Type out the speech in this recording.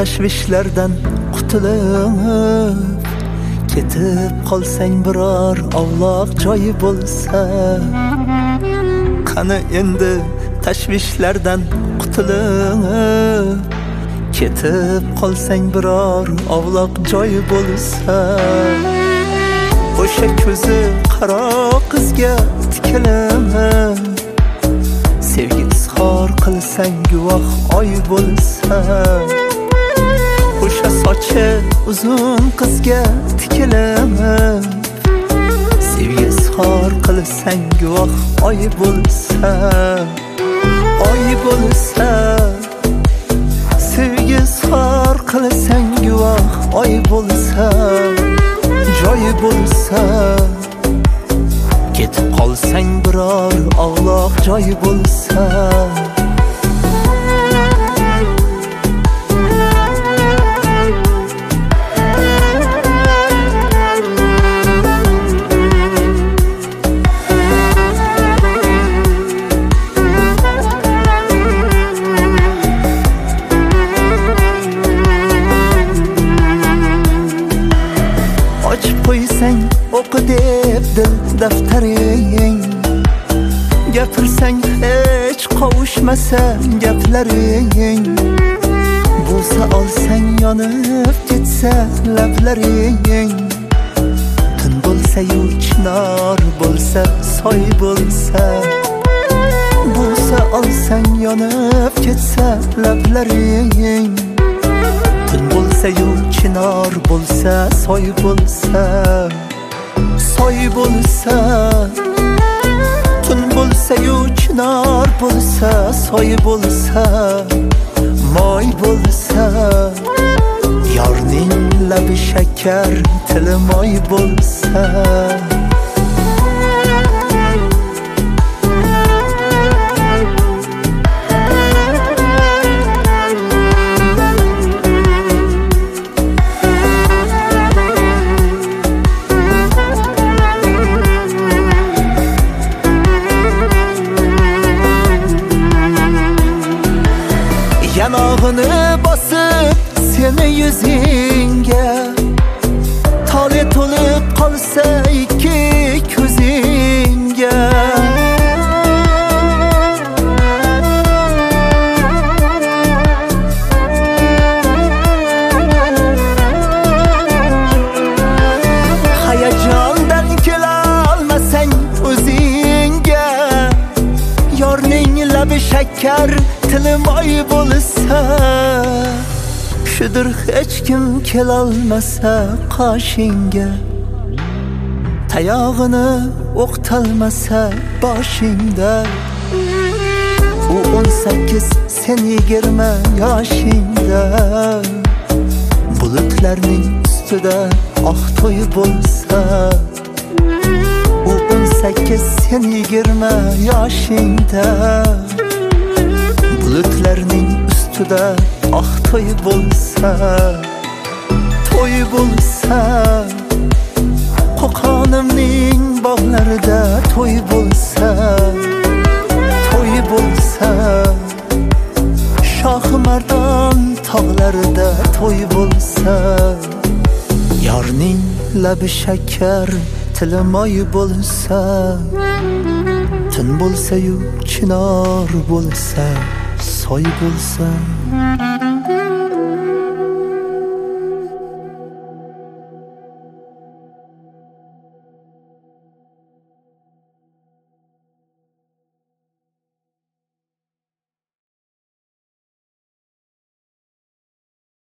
tashvishlardan qutulib ketib qolsang biror ovloq joyi bo'lsa, qani endi tashvishlardan qutulib ketib qolsang biror ovloq joyi bo'lsa, o'sha ko'zi qaro qizga tikilib sevgi izhor qilsang guvoh oy bo'lsa, o'sha sochi uzun qizga tikilib sevgi izhor qilsang guvoh oy bo'lsa, oy bo'lsa, sevgi izhor qilsang guvoh oy bo'lsa, joy bo'lsa, ketib qolsang biror ovloq joy bo'lsa, ochib qo'ysang o'qi deb dil daftaring, gapirsang hech qovushmasa gaplaring, bo'lsa olsang yonib ketsa lablaring, tun bo'lsa-yu chinor bo'lsa soy bo'lsa, bo'lsa olsang yonib ketsa lablaring, tun bo'lsa-yu chinor bo'lsa soy bo'lsa, soy bo'lsa, tun bo'lsa-yu chinor bo'lsa soy bo'lsa, moy bo'lsa, yorning labi shakar tili moy bo'lsa, yanog'ini bosib seni yuzingga, tole to'lib qolsa ikki ko'zingga, hayajondan kelolmasang o'zingga, yorning labi shakar tili moy bo'lsa, shudir hech kim kelolmasa qoshingga, tayog'ini o'qtalmasa boshingda, u 18 sen 20 yoshingda, bulutlarning ustida oq to'y bo'lsa, u 18 sen 20 yoshingda, bulutlarning ustida oq to'y bo'lsa, to'y bo'lsa, Qo'qonimning bog'larida to'y bo'lsa, to'y bo'lsa, Shohimardon tog'larida to'y bo'lsa, yorning labi shakar tili moy bo'lsa, tun bo'lsa-yu chinor bo'lsa soy bo'lsa.